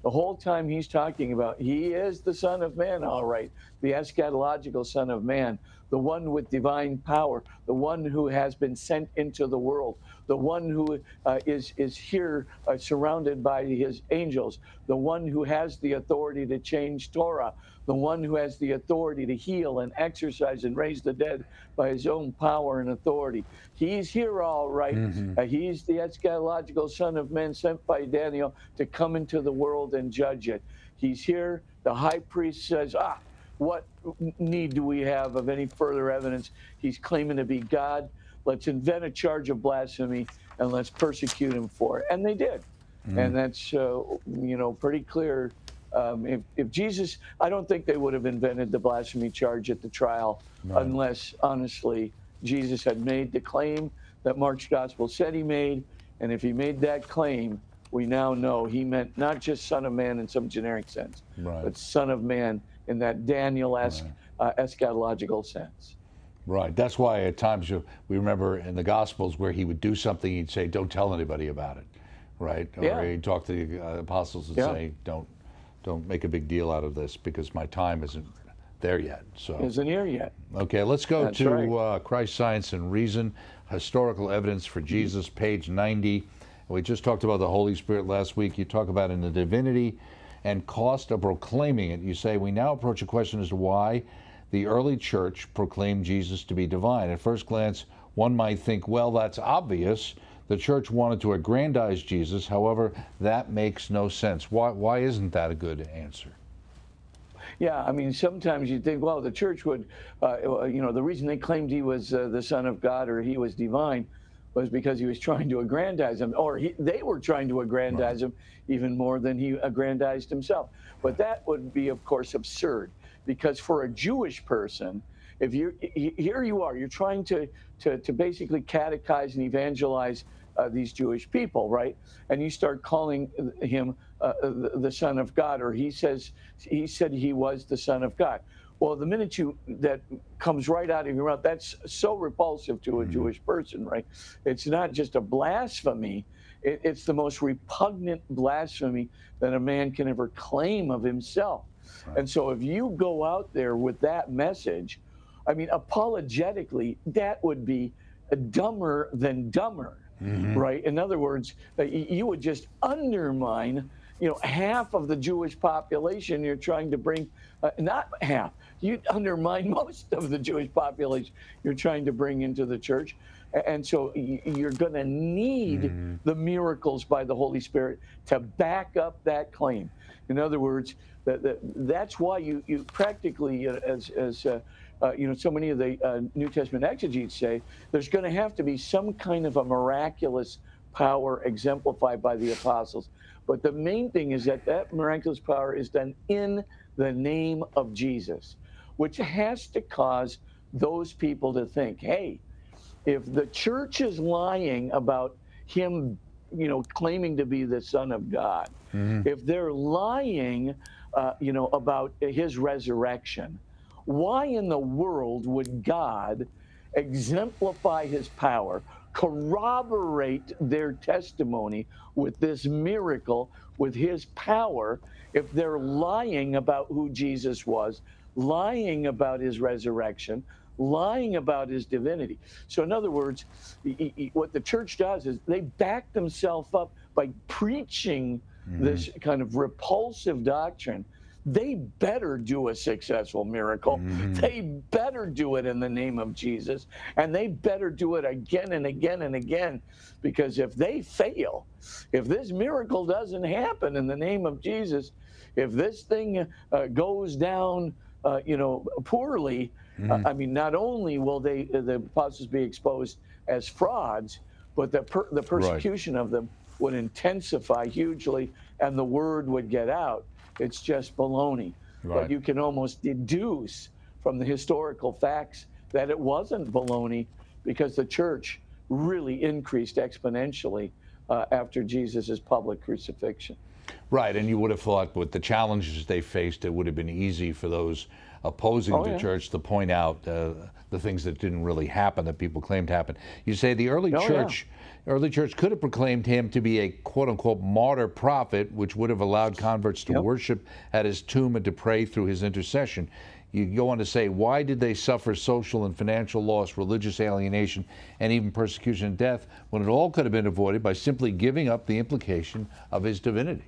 Speaker 2: The whole time he's talking about he is the Son of Man, all right, the eschatological Son of Man, the one with divine power, the one who has been sent into the world, the one who is here surrounded by his angels, the one who has the authority to change Torah, the one who has the authority to heal and exercise and raise the dead by his own power and authority. He's here, all right. He's the eschatological Son of Man sent by Daniel to come into the world and judge it. He's here. The high priest says, what need do we have of any further evidence? He's claiming to be God. Let's invent a charge of blasphemy and let's persecute him for it. And they did. And that's, pretty clear. If Jesus, I don't think they would have invented the blasphemy charge at the trial unless, honestly, Jesus had made the claim that Mark's gospel said he made. And if he made that claim, we now know he meant not just Son of Man in some generic sense, but Son of Man in that Daniel-esque eschatological sense.
Speaker 1: Right. That's why at times we remember in the Gospels where he would do something, he'd say, "Don't tell anybody about it," right? Or he'd talk to the apostles and say, "Don't make a big deal out of this because my time isn't there yet." So
Speaker 2: isn't here yet.
Speaker 1: Okay, let's go to Christ, Science, and Reason, Historical Evidence for Jesus, page 90. We just talked about the Holy Spirit last week. You talk about in the divinity and cost of proclaiming it. You say, we now approach a question as to why the early church proclaimed Jesus to be divine. At first glance, one might think, well, that's obvious. The church wanted to aggrandize Jesus. However, that makes no sense. Why isn't that a good answer?
Speaker 2: Yeah, I mean, sometimes you think, well, the church would, the reason they claimed he was the Son of God or he was divine was because he was trying to aggrandize him, or they were trying to aggrandize him even more than he aggrandized himself. But that would be, of course, absurd, because for a Jewish person, if here you are, you're trying to basically catechize and evangelize these Jewish people, right? And you start calling him the Son of God, or he said he was the Son of God. Well, the minute that comes right out of your mouth, that's so repulsive to a Jewish person, right? It's not just a blasphemy. It's the most repugnant blasphemy that a man can ever claim of himself. Right. And so if you go out there with that message, I mean, apologetically, that would be dumber than dumber, right? In other words, you would just undermine, half of the Jewish population you're trying to bring, not half, you'd undermine most of the Jewish population you're trying to bring into the church. And so you're going to need the miracles by the Holy Spirit to back up that claim. In other words, that's why you practically, as so many of the New Testament exegetes say, there's going to have to be some kind of a miraculous power exemplified by the apostles. But the main thing is that miraculous power is done in the name of Jesus, which has to cause those people to think, hey, if the church is lying about him, claiming to be the Son of God, if they're lying, about his resurrection, why in the world would God exemplify his power, corroborate their testimony with this miracle, with his power, if they're lying about who Jesus was, lying about his resurrection, lying about his divinity? So in other words, what the church does is they back themselves up by preaching this kind of repulsive doctrine. They better do a successful miracle. They better do it in the name of Jesus. And they better do it again and again and again. Because if they fail, if this miracle doesn't happen in the name of Jesus, if this thing goes down, poorly, I mean, not only will the apostles be exposed as frauds, but the persecution of them would intensify hugely, and the word would get out. It's just baloney. Right. But you can almost deduce from the historical facts that it wasn't baloney, because the church really increased exponentially after Jesus' public crucifixion.
Speaker 1: Right, and you would have thought with the challenges they faced, it would have been easy for those opposing
Speaker 2: Oh,
Speaker 1: the
Speaker 2: yeah.
Speaker 1: church to point out the things that didn't really happen that people claimed happened. You say the early
Speaker 2: Oh, yeah.
Speaker 1: church could have proclaimed him to be a quote unquote martyr prophet, which would have allowed converts to
Speaker 2: Yep.
Speaker 1: worship at his tomb and to pray through his intercession. You go on to say, why did they suffer social and financial loss, religious alienation, and even persecution and death, when it all could have been avoided by simply giving up the implication of his divinity?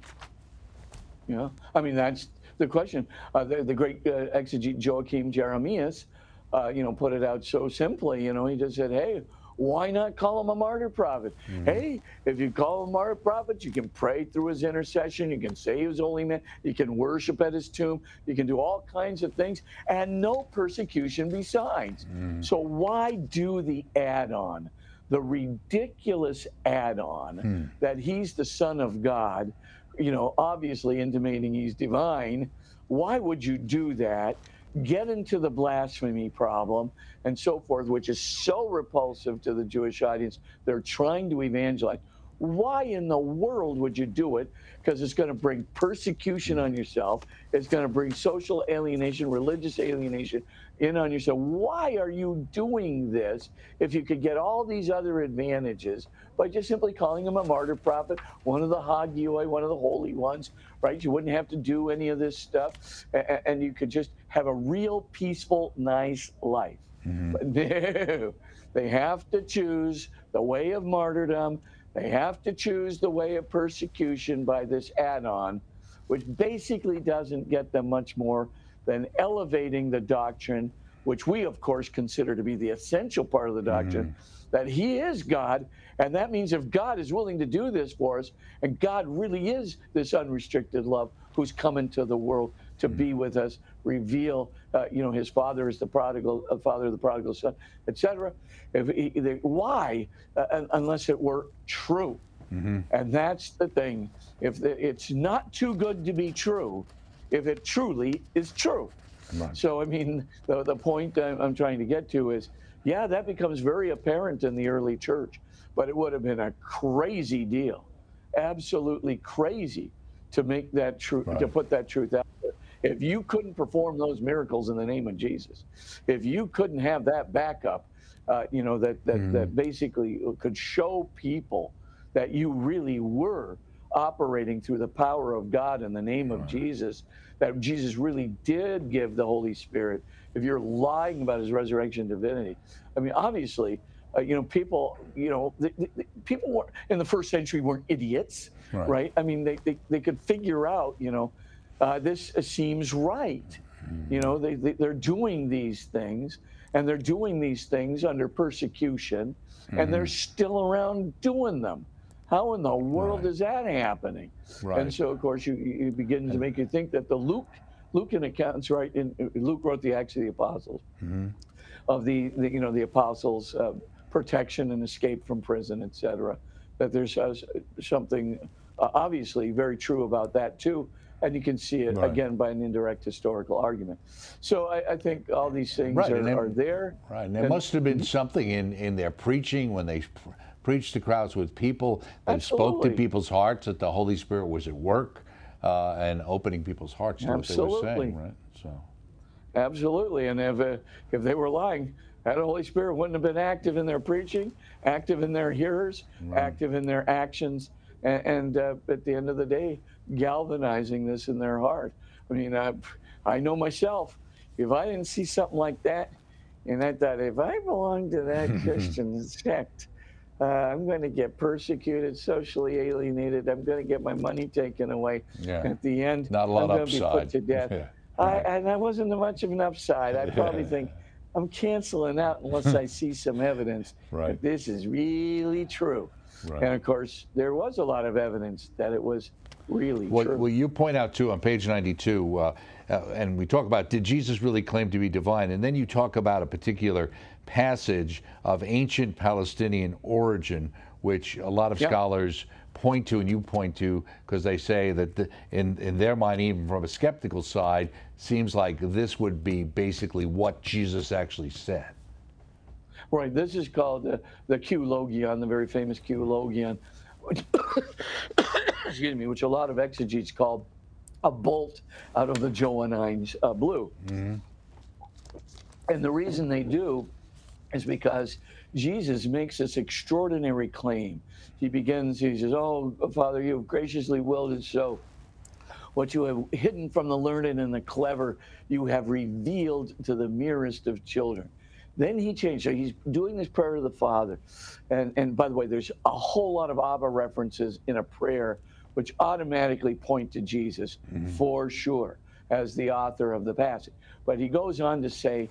Speaker 2: Yeah, I mean, that's the question. The great exegete Joachim Jeremias, put it out so simply. He just said, "Hey, why not call him a martyr prophet? Hey, if you call him a martyr prophet, you can pray through his intercession. You can say he was holy man. You can worship at his tomb. You can do all kinds of things, and no persecution besides. So why do the add-on?" The ridiculous add-on that he's the Son of God, obviously intimating he's divine. Why would you do that? Get into the blasphemy problem and so forth, which is so repulsive to the Jewish audience. They're trying to evangelize. Why in the world would you do it? Because it's going to bring persecution on yourself. It's going to bring social alienation, religious alienation in on yourself. Why are you doing this if you could get all these other advantages by just simply calling him a martyr prophet, one of the Hagioi, one of the holy ones, right? You wouldn't have to do any of this stuff, and you could just have a real peaceful, nice life. But no, they have to choose the way of martyrdom. They have to choose the way of persecution by this add-on, which basically doesn't get them much more than elevating the doctrine, which we, of course, consider to be the essential part of the doctrine, that he is God. And that means if God is willing to do this for us, and God really is this unrestricted love who's come into the world to be with us, reveal, his Father is the prodigal, Father of the prodigal son, etc. Why, unless it were true? And that's the thing. If it's not too good to be true, if it truly is true.
Speaker 1: Right.
Speaker 2: So, I mean, the point I'm trying to get to is, yeah, that becomes very apparent in the early church, but it would have been a crazy deal, absolutely crazy, to make that truth, to put that truth out there. If you couldn't perform those miracles in the name of Jesus, if you couldn't have that backup, that basically could show people that you really were operating through the power of God in the name of Jesus, that Jesus really did give the Holy Spirit, if you're lying about his resurrection divinity, I mean, obviously, people, people weren't, in the first century weren't idiots, right? I mean, they could figure out, this seems right. They're doing these things, and they're doing these things under persecution, and they're still around doing them. How in the world is that happening? And so, of course, you begin to make you think that the Lucan accounts, right? Luke wrote the Acts of the Apostles, of the apostles' protection and escape from prison, etc. That there's something obviously very true about that too. And you can see it again by an indirect historical argument. So I think all these things are there.
Speaker 1: Right, and there must have been something in their preaching when they preached to crowds with people. They spoke to people's hearts that the Holy Spirit was at work and opening people's hearts to what they were saying, right? So,
Speaker 2: absolutely, and if they were lying, that Holy Spirit wouldn't have been active in their preaching, active in their hearers, active in their actions, and at the end of the day, galvanizing this in their heart. I mean, I know myself, if I didn't see something like that, and I thought, if I belong to that Christian sect, I'm going to get persecuted, socially alienated. I'm going to get my money taken away. At the end,
Speaker 1: not a lot
Speaker 2: I'm
Speaker 1: of
Speaker 2: going to be put to death. And that wasn't much of an upside. I probably think I'm canceling out unless I see some evidence that this is really true. And of course, there was a lot of evidence that it was really true.
Speaker 1: Well, you point out too on page 92, and we talk about, did Jesus really claim to be divine? And then you talk about a particular passage of ancient Palestinian origin, which a lot of scholars point to, and you point to, because they say that in their mind, even from a skeptical side, seems like this would be basically what Jesus actually said.
Speaker 2: Right. This is called the Q-logion, the very famous Q-logion, which, excuse me, which a lot of exegetes call a bolt out of the Johannine blue. And the reason they do is because Jesus makes this extraordinary claim. He says, "Oh, Father, you have graciously willed it so. What you have hidden from the learned and the clever, you have revealed to the merest of children." Then he changed. So he's doing this prayer to the Father. And by the way, there's a whole lot of Abba references in a prayer which automatically point to Jesus for sure as the author of the passage. But he goes on to say,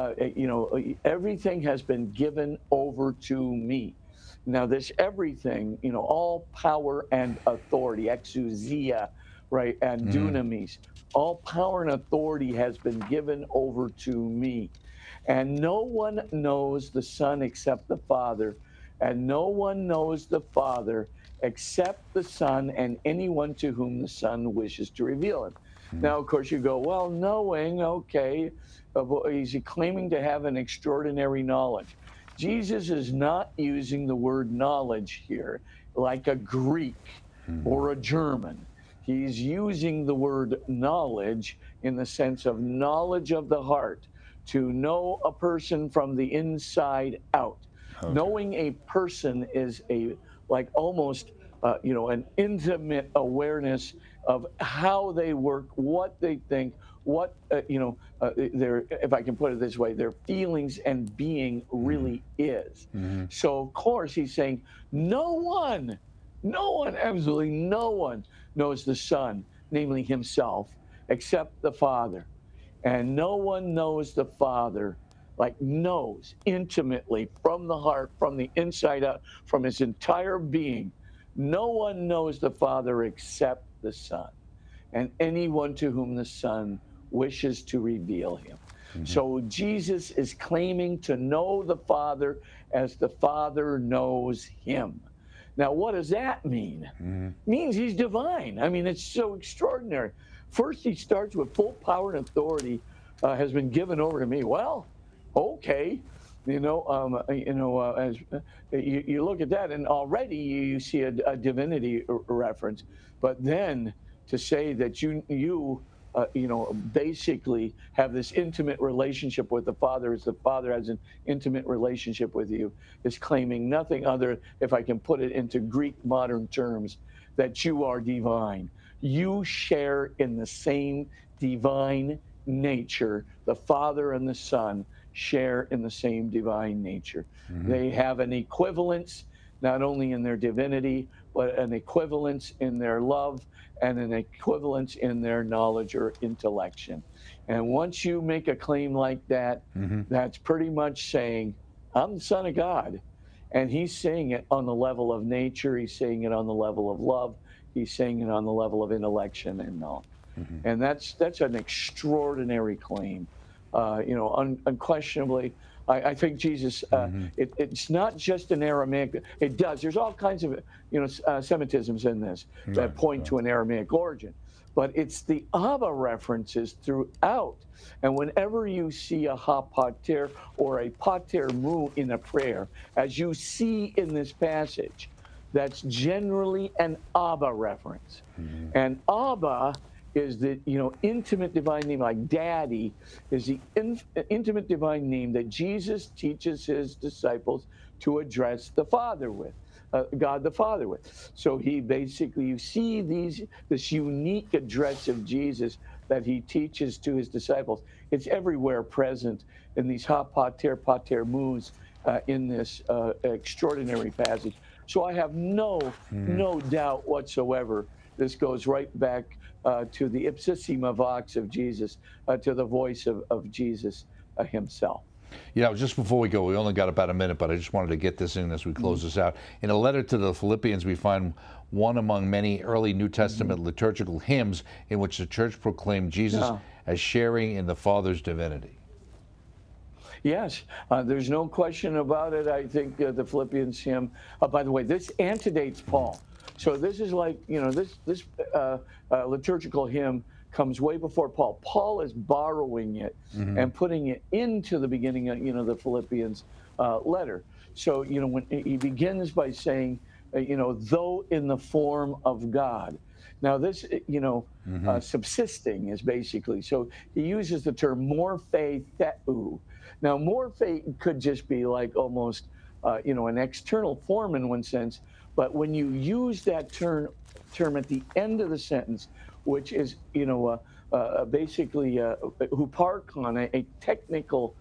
Speaker 2: everything has been given over to me. Now, this everything, all power and authority, exousia, right, and dunamis, all power and authority has been given over to me. And no one knows the Son except the Father, and no one knows the Father except the Son and anyone to whom the Son wishes to reveal him. Now, of course, you go, well, knowing, okay, he's claiming to have an extraordinary knowledge. Jesus is not using the word knowledge here like a Greek or a German. He's using the word knowledge in the sense of knowledge of the heart, to know a person from the inside out. Okay. Knowing a person is almost an intimate awareness of how they work, what they think, what their, if I can put it this way, their feelings and being really is. So of course he's saying no one, absolutely no one knows the Son, namely himself, except the Father. And no one knows the Father, knows intimately from the heart, from the inside out, from his entire being. No one knows the Father except the Son, and anyone to whom the Son wishes to reveal him. So Jesus is claiming to know the Father as the Father knows him. Now, what does that mean? It means he's divine. I mean, it's so extraordinary. First, he starts with full power and authority has been given over to me. Well, okay. As you look at that, and already you see a divinity reference. But then to say that you basically have this intimate relationship with the Father, as the Father has an intimate relationship with you, is claiming nothing other, if I can put it into Greek modern terms, that you are divine. You share in the same divine nature. The Father and the Son share in the same divine nature. They have an equivalence, not only in their divinity, but an equivalence in their love and an equivalence in their knowledge or intellection. And once you make a claim like that, that's pretty much saying, I'm the Son of God. And he's saying it on the level of nature. He's saying it on the level of love. He's saying it on the level of intellection and knowledge. And that's an extraordinary claim. Unquestionably, I think Jesus, it's not just an Aramaic. It does. There's all kinds of, Semitisms in this that point to an Aramaic origin. But it's the Abba references throughout. And whenever you see a ha pater or a pater mu in a prayer, as you see in this passage, that's generally an Abba reference. And Abba is the intimate divine name, like Daddy is the intimate divine name that Jesus teaches his disciples to address the Father with, God the Father with. So he basically, you see this unique address of Jesus that he teaches to his disciples. It's everywhere present in these ha pater pater mus in this extraordinary passage. So I have no doubt whatsoever this goes right back to the ipsissima vox of Jesus, to the voice of Jesus himself.
Speaker 1: Just before we go, we only got about a minute, but I just wanted to get this in as we close this out. In a letter to the Philippians, we find one among many early New Testament liturgical hymns in which the church proclaimed Jesus as sharing in the Father's divinity.
Speaker 2: Yes, there's no question about it. I think the Philippians hymn, by the way, this antedates Paul. So this is like, this liturgical hymn comes way before Paul. Paul is borrowing it and putting it into the beginning of, the Philippians letter. So, when he begins by saying, though in the form of God. Now this, subsisting is basically, so he uses the term morphe theou. Now, morphe could just be like almost, an external form in one sense, but when you use that term at the end of the sentence, which is, basically huparkon, a technical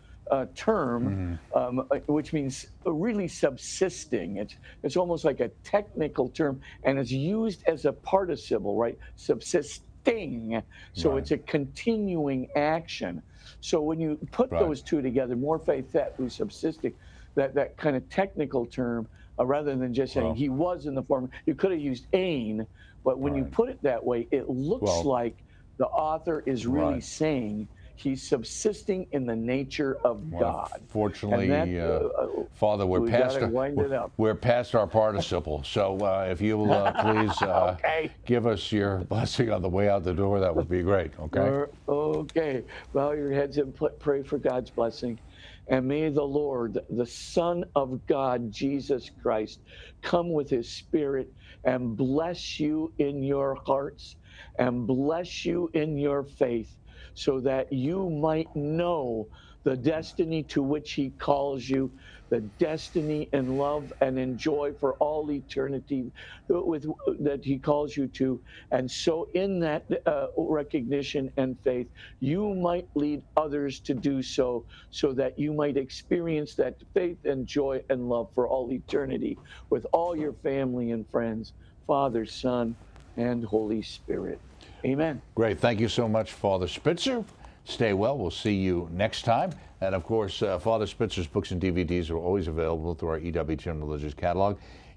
Speaker 2: term, which means really subsisting. It's almost like a technical term, and it's used as a participle, right? Subsisting. So
Speaker 1: Right.
Speaker 2: it's a continuing action. So when you put
Speaker 1: Right.
Speaker 2: those two together, morphe thet, who's subsisting, that kind of technical term, rather than just saying
Speaker 1: Well,
Speaker 2: he was in the form, you could have used ain, but when you
Speaker 1: right.
Speaker 2: put it that way, it looks
Speaker 1: Well,
Speaker 2: like the author is really
Speaker 1: right.
Speaker 2: saying he's subsisting in the nature of
Speaker 1: Well,
Speaker 2: God.
Speaker 1: fortunately,
Speaker 2: And that,
Speaker 1: Father, we're
Speaker 2: we
Speaker 1: past
Speaker 2: gotta wind it up.
Speaker 1: we're past our participle. So if you'll please
Speaker 2: Okay.
Speaker 1: give us your blessing on the way out the door, that would be great. Okay.
Speaker 2: Okay. Bow your heads and pray for God's blessing. And may the Lord, the Son of God, Jesus Christ, come with his Spirit and bless you in your hearts and bless you in your faith, so that you might know the destiny to which he calls you, the destiny in love and in joy for all eternity with that he calls you to. And so in that recognition and faith, you might lead others to do so, so that you might experience that faith and joy and love for all eternity with all your family and friends, Father, Son, and Holy Spirit. Amen.
Speaker 1: Great. Thank you so much, Father Spitzer. Stay well. We'll see you next time. And of course, Father Spitzer's books and DVDs are always available through our EWTN Religious Catalog,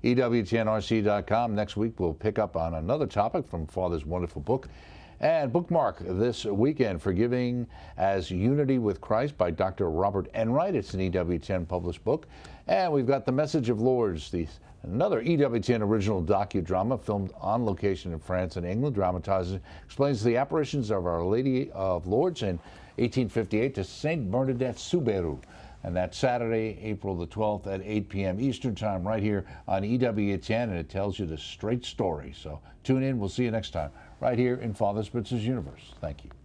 Speaker 1: EWTNRC.com. Next week, we'll pick up on another topic from Father's wonderful book. And bookmark this weekend, Forgiving as Unity with Christ by Dr. Robert Enright. It's an EWTN published book. And we've got The Message of Lourdes, another EWTN original docudrama filmed on location in France and England. Dramatizes, explains the apparitions of Our Lady of Lourdes in 1858 to Saint Bernadette Soubirous. And that's Saturday, April the 12th at 8 p.m. Eastern Time right here on EWTN, and it tells you the straight story. So tune in. We'll see you next time right here in Father Spitzer's Universe. Thank you.